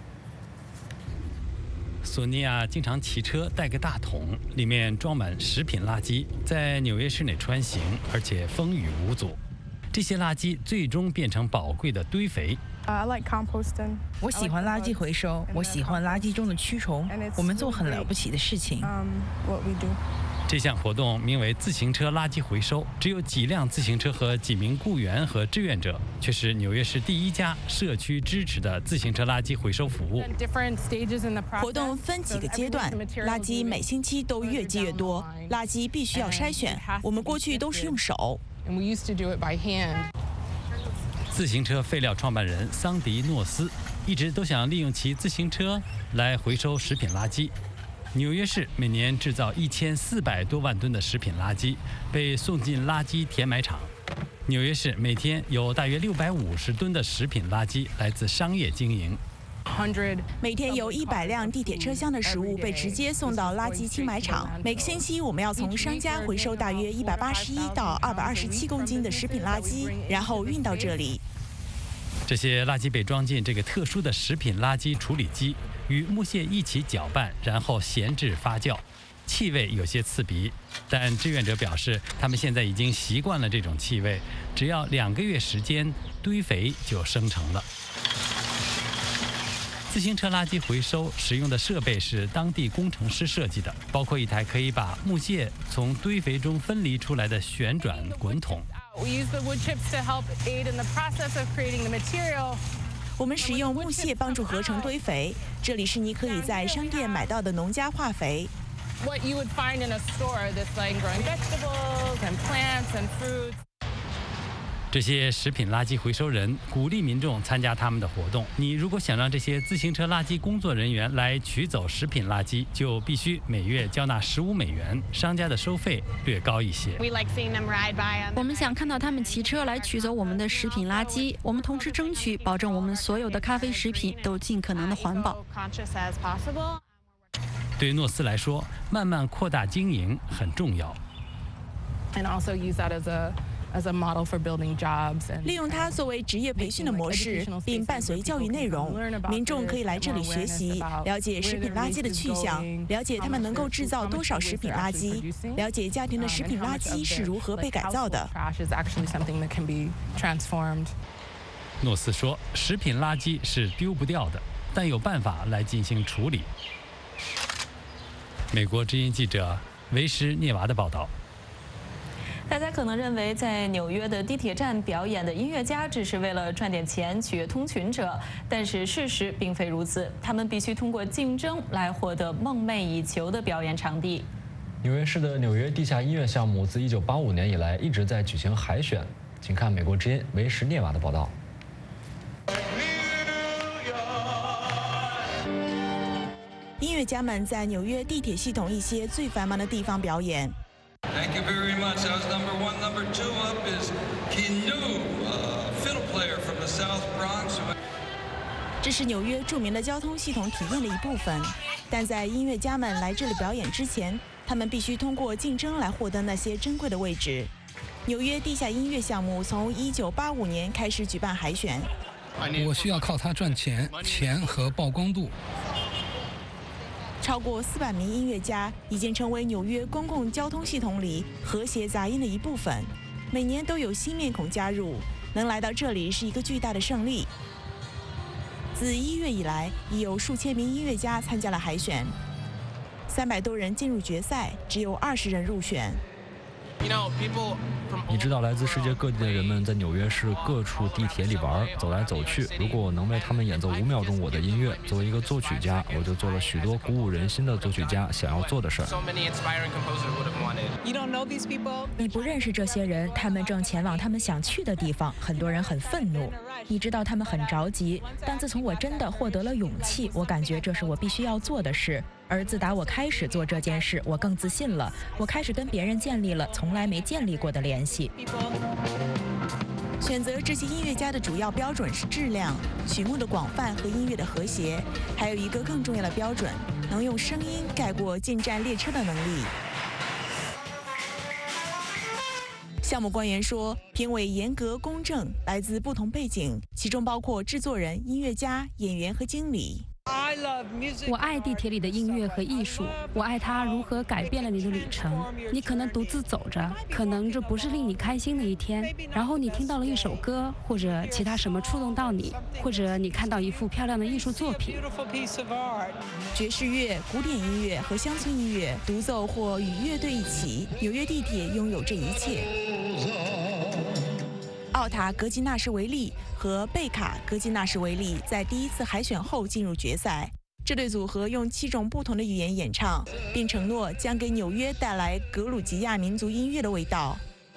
索尼娅经常骑车带个大桶，里面装满食品垃圾，在纽约市内穿行，而且风雨无阻。这些垃圾最终变成宝贵的堆肥。 I like composting. 我喜欢垃圾回收，我喜欢垃圾中的蛆虫。我们做很了不起的事情。 What we do. 这项活动名为自行车垃圾回收，只有几辆自行车和几名雇员和志愿者，却是纽约市第一家社区支持的自行车垃圾回收服务。 活动分几个阶段，垃圾每星期都越积越多，垃圾必须要筛选。我们过去都是用手。 自行车废料创办人桑迪诺斯一直都想利用其自行车来回收食品垃圾。纽约市每年制造一千四百多万吨的食品垃圾，被送进垃圾填埋场。纽约市每天有大约六百五十吨的食品垃圾来自商业经营。 每天有一百辆地铁车厢的食物被直接送到垃圾清埋场。每个星期，我们要从商家回收大约一百八十一到二百二十七公斤的食品垃圾，然后运到这里。 这些垃圾被装进这个特殊的食品垃圾处理机，与木屑一起搅拌，然后闲置发酵。气味有些刺鼻，但志愿者表示，他们现在已经习惯了这种气味，只要两个月时间，堆肥就生成了。 自行车垃圾回收使用的设备是当地工程师设计的，包括一台可以把木屑从堆肥中分离出来的旋转滚筒。 我们使用木屑帮助合成堆肥，这里是你可以在商店买到的农家化肥。 What you would find in a store that's like growing vegetables and plants and fruits. 这些食品垃圾回收人鼓励民众参加他们的活动。你如果想让这些自行车垃圾工作人员来取走食品垃圾，就必须每月交纳十五美元，商家的收费略高一些。 我们想看到他们骑车来取走我们的食品垃圾。我们同时争取保证我们所有的咖啡食品都尽可能的环保。 对诺斯来说，慢慢扩大经营很重要。 And also use that as a as a model for building jobs. 利用它作为职业培训的模式，并伴随教育内容，民众可以来这里学习，了解食品垃圾的去向，了解他们能够制造多少食品垃圾，了解家庭的食品垃圾是如何被改造的。 诺斯说，食品垃圾是丢不掉的，但有办法来进行处理。美国之音记者维什涅娃的报道。 大家可能认为，在纽约的地铁站表演的音乐家只是为了赚点钱取悦通勤者，但是事实并非如此。他们必须通过竞争来获得梦寐以求的表演场地。 纽约市的纽约地下音乐项目自一九八五年以来一直在举行海选，请看美国之音维什涅娃的报道。 音乐家们在纽约地铁系统一些最繁忙的地方表演。 Thank you very much. That was number one. Number two up is Kinu, a fiddle player from the South Bronx. 这是纽约著名的交通系统体验的一部分，但在音乐家们来这里表演之前，他们必须通过竞争来获得那些珍贵的位置。纽约地下音乐项目从一九八五年开始举办海选。 我需要靠它赚钱，钱和曝光度。 超过四百名音乐家已经成为纽约公共交通系统里和谐杂音的一部分，每年都有新面孔加入，能来到这里是一个巨大的胜利。自一月以来，已有数千名音乐家参加了海选，三百多人进入决赛，只有二十人入选。 你知道，来自世界各地的人们在纽约市各处地铁里玩，走来走去。如果我能为他们演奏五秒钟我的音乐，作为一个作曲家，我就做了许多鼓舞人心的作曲家想要做的事儿。 你不认识这些人，他们正前往他们想去的地方。很多人很愤怒，你知道他们很着急。但自从我真的获得了勇气，我感觉这是我必须要做的事。而自打我开始做这件事，我更自信了。我开始跟别人建立了从来没建立过的联系。 选择这些音乐家的主要标准是质量、曲目的广泛和音乐的和谐，还有一个更重要的标准，能用声音盖过进站列车的能力。项目官员说，评委严格公正，来自不同背景，其中包括制作人、音乐家、演员和经理。 我爱地铁里的音乐和艺术，我爱它如何改变了你的旅程。你可能独自走着，可能这不是令你开心的一天，然后你听到了一首歌，或者其他什么触动到你，或者你看到一幅漂亮的艺术作品。 爵士乐、古典音乐和乡村音乐，独奏或与乐队一起，纽约地铁拥有这一切。奥塔·格吉纳什维利和贝卡·格吉纳什维利在第一次海选后进入决赛。这对组合用七种不同的语言演唱，并承诺将给纽约带来格鲁吉亚民族音乐的味道。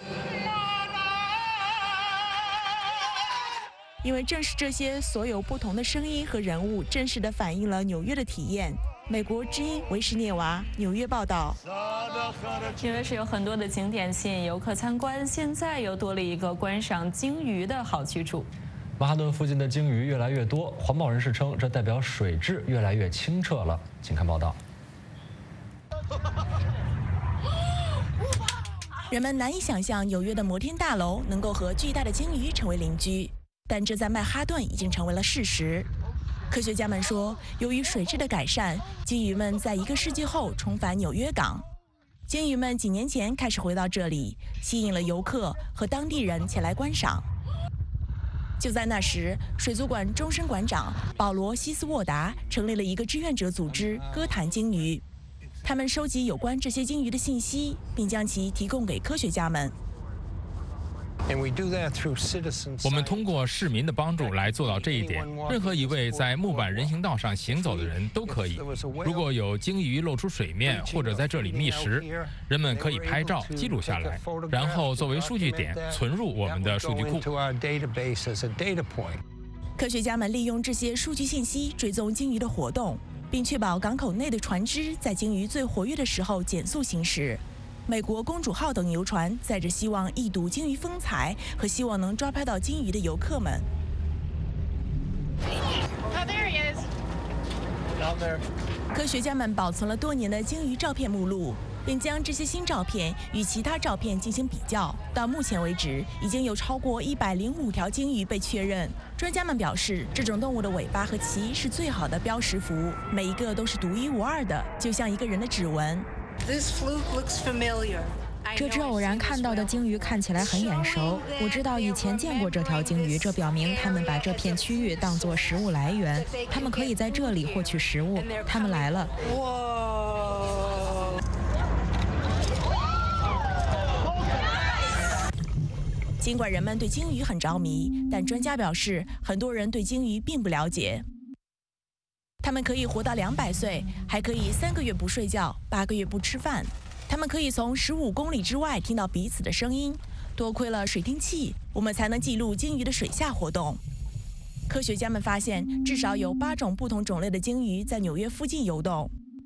因为正是这些所有不同的声音和人物，真实地反映了纽约的体验。美国之音维什涅娃，纽约报道。 纽约市有很多的景点吸引游客参观，现在又多了一个观赏鲸鱼的好去处。 曼哈顿附近的鲸鱼越来越多，环保人士称这代表水质越来越清澈了。请看报道。 人们难以想象纽约的摩天大楼能够和巨大的鲸鱼成为邻居，但这在曼哈顿已经成为了事实。科学家们说，由于水质的改善，鲸鱼们在一个世纪后重返纽约港。鲸鱼们几年前开始回到这里，吸引了游客和当地人前来观赏。 就在那时，水族馆终身馆长保罗·希斯沃达成立了一个志愿者组织“歌坛鲸鱼”，他们收集有关这些鲸鱼的信息，并将其提供给科学家们。 我们通过市民的帮助来做到这一点。任何一位在木板人行道上行走的人都可以。如果有鲸鱼露出水面或者在这里觅食，人们可以拍照记录下来，然后作为数据点存入我们的数据库。 科学家们利用这些数据信息追踪鲸鱼的活动，并确保港口内的船只在鲸鱼最活跃的时候减速行驶。美国公主号等游船载着希望一睹鲸鱼风采和希望能抓拍到鲸鱼的游客们。科学家们保存了多年的鲸鱼照片目录，并将这些新照片与其他照片进行比较。到目前为止，已经有超过一百零五条鲸鱼被确认。专家们表示，这种动物的尾巴和鳍是最好的标识符，每一个都是独一无二的，就像一个人的指纹。 这只偶然看到的鲸鱼看起来很眼熟，我知道以前见过这条鲸鱼，这表明他们把这片区域当作食物来源，他们可以在这里获取食物。他们来了。 尽管人们对鲸鱼很着迷，但专家表示，很多人对鲸鱼并不了解。它们可以活到两百岁，还可以三个月不睡觉，八个月不吃饭。它们可以从十五公里之外听到彼此的声音。多亏了水听器，我们才能记录鲸鱼的水下活动。科学家们发现，至少有八种不同种类的鲸鱼在纽约附近游动。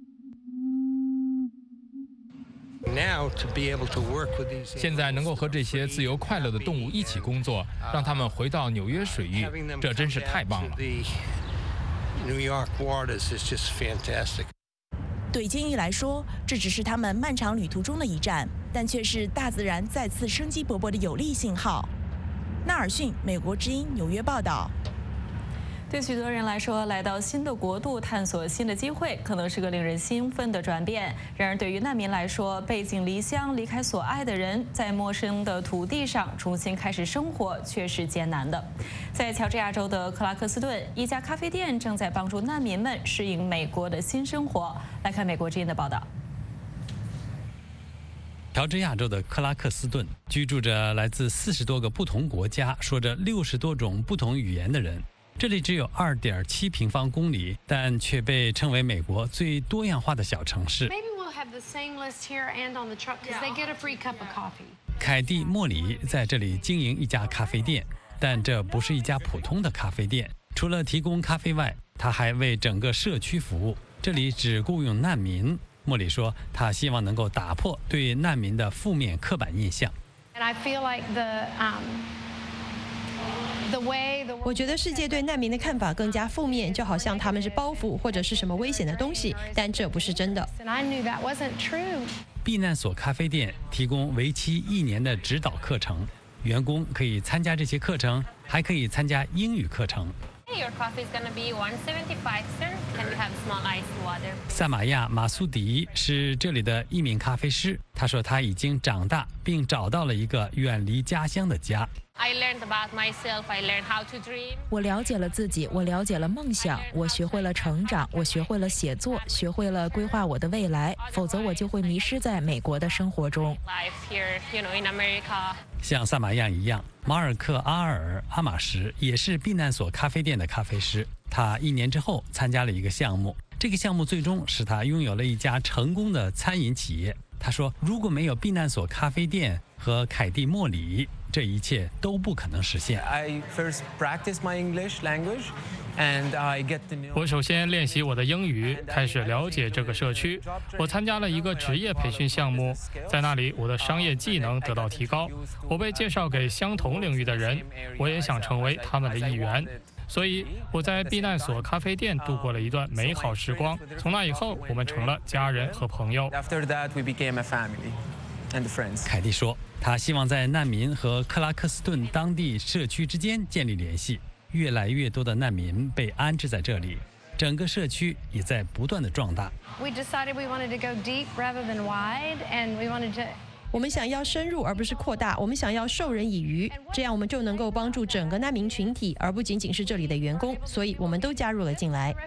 现在能够和这些自由快乐的动物一起工作，让它们回到纽约水域，这真是太棒了。 New York waters is just fantastic. 对鲸鱼来说，这只是他们漫长旅途中的一站，但却是大自然再次生机勃勃的有力信号。纳尔逊，美国之音，纽约报道。 对许多人来说，来到新的国度探索新的机会，可能是个令人兴奋的转变。然而，对于难民来说，背井离乡、离开所爱的人，在陌生的土地上重新开始生活，却是艰难的。在乔治亚州的克拉克斯顿，一家咖啡店正在帮助难民们适应美国的新生活。来看美国之音的报道。 乔治亚州的克拉克斯顿居住着来自四十多个不同国家、说着六十多种不同语言的人。这里只有 二点七平方公里，但却被称为美国最多样化的小城市。凯蒂·莫里在这里经营一家咖啡店，但这不是一家普通的咖啡店。除了提供咖啡外，他还为整个社区服务。这里只雇佣难民。莫里说，他希望能够打破对难民的负面刻板印象。 我觉得世界对难民的看法更加负面，就好像他们是包袱或者是什么危险的东西，但这不是真的。 避难所咖啡店提供为期一年的指导课程，员工可以参加这些课程，还可以参加英语课程。萨玛亚·马苏迪是这里的一名咖啡师，他说他已经长大，并找到了一个远离家乡的家。 我了解了自己，我了解了梦想，我学会了成长，我学会了写作，学会了规划我的未来，否则我就会迷失在美国的生活中。 像萨玛亚一样，马尔克·阿尔·阿马什也是避难所咖啡店的咖啡师。他一年之后参加了一个项目，这个项目最终使他拥有了一家成功的餐饮企业。他说，如果没有避难所咖啡店和凯蒂·莫里，这一切都不可能实现。 我首先练习我的英语，开始了解这个社区。我参加了一个职业培训项目，在那里我的商业技能得到提高。我被介绍给相同领域的人，我也想成为他们的一员。所以我在避难所咖啡店度过了一段美好时光。从那以后，我们成了家人和朋友。 凯蒂说，他希望在难民和克拉克斯顿当地社区之间建立联系。越来越多的难民被安置在这里，整个社区也在不断的壮大。 我们想要深入而不是扩大，我们想要授人以渔，这样我们就能够帮助整个难民群体，而不仅仅是这里的员工。所以我们都加入了进来。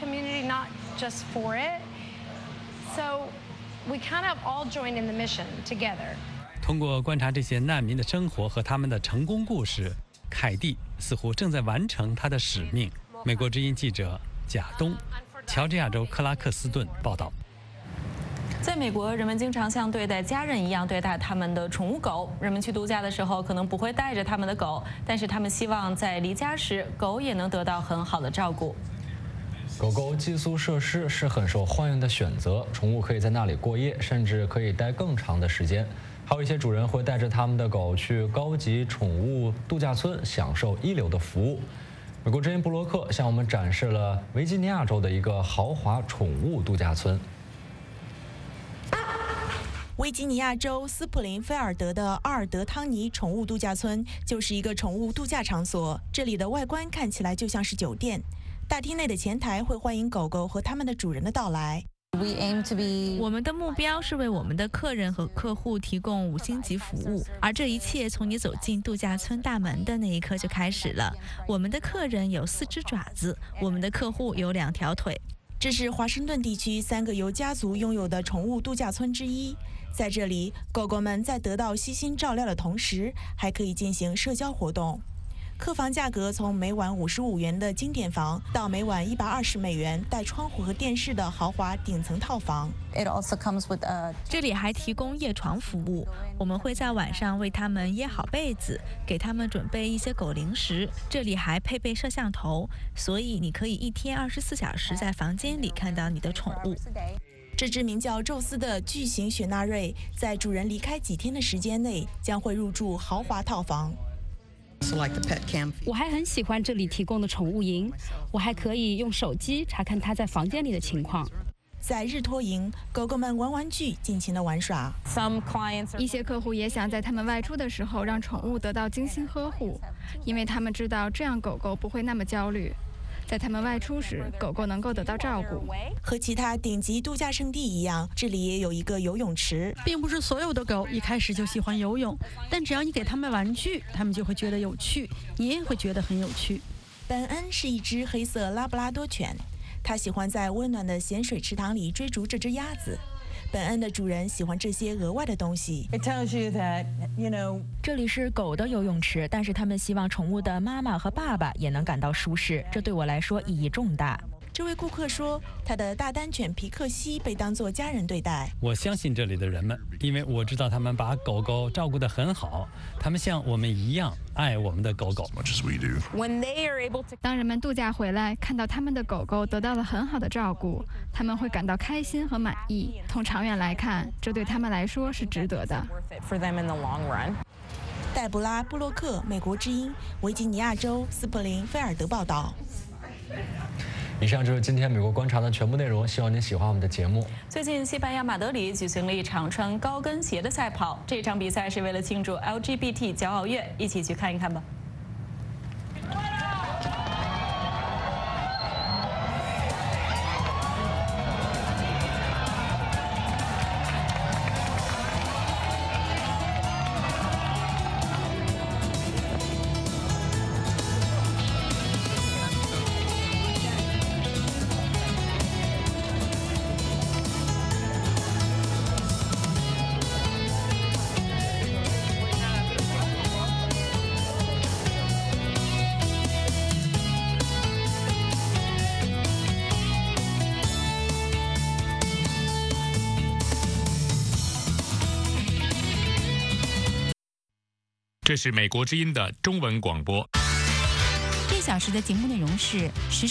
通过观察这些难民的生活和他们的成功故事，凯蒂似乎正在完成他的使命。美国之音记者贾东，乔治亚州克拉克斯顿报道。 在美国，人们经常像对待家人一样对待他们的宠物狗。人们去度假的时候，可能不会带着他们的狗，但是他们希望在离家时，狗也能得到很好的照顾。 狗狗寄宿设施是很受欢迎的选择，宠物可以在那里过夜，甚至可以待更长的时间。还有一些主人会带着他们的狗去高级宠物度假村，享受一流的服务。美国之音布洛克向我们展示了维吉尼亚州的一个豪华宠物度假村。 维吉尼亚州斯普林菲尔德的阿尔德汤尼宠物度假村就是一个宠物度假场所，这里的外观看起来就像是酒店。大厅内的前台会欢迎狗狗和他们的主人的到来。 我们的目标是为我们的客人和客户提供五星级服务，而这一切从你走进度假村大门的那一刻就开始了。我们的客人有四只爪子，我们的客户有两条腿。 这是华盛顿地区三个由家族拥有的宠物度假村之一。在这里，狗狗们在得到悉心照料的同时，还可以进行社交活动。客房价格从每晚五十五元的经典房到每晚一百二十美元带窗户和电视的豪华顶层套房。 这里还提供夜床服务，我们会在晚上为他们掖好被子，给他们准备一些狗零食。这里还配备摄像头，所以你可以一天二十四小时在房间里看到你的宠物。 这只名叫宙斯的巨型雪纳瑞，在主人离开几天的时间内，将会入住豪华套房。 我还很喜欢这里提供的宠物营，我还可以用手机查看它在房间里的情况。 在日托营，狗狗们玩玩具，尽情的玩耍。 一些客户也想在他们外出的时候让宠物得到精心呵护，因为他们知道这样狗狗不会那么焦虑。在他们外出时，狗狗能够得到照顾。 和其他顶级度假胜地一样，这里也有一个游泳池。 并不是所有的狗一开始就喜欢游泳，但只要你给它们玩具，它们就会觉得有趣，你也会觉得很有趣。 本恩是一只黑色拉布拉多犬，它喜欢在温暖的咸水池塘里追逐这只鸭子。本恩的主人喜欢这些额外的东西。 这里是狗的游泳池，但是他们希望宠物的妈妈和爸爸也能感到舒适，这对我来说意义重大。 这位顾客说，他的大丹犬皮克西被当作家人对待。 我相信这里的人们，因为我知道他们把狗狗照顾得很好，他们像我们一样爱我们的狗狗。 当人们度假回来，看到他们的狗狗得到了很好的照顾，他们会感到开心和满意。从长远来看，这对他们来说是值得的。 黛布拉·布洛克，美国之音，维吉尼亚州斯普林菲尔德报道。 以上就是今天美国观察的全部内容，希望您喜欢我们的节目。 最近，西班牙马德里举行了一场穿高跟鞋的赛跑，这场比赛是为了庆祝 L G B T 骄傲月，一起去看一看吧。 这是美国之音的中文广播。 这小时的节目内容是时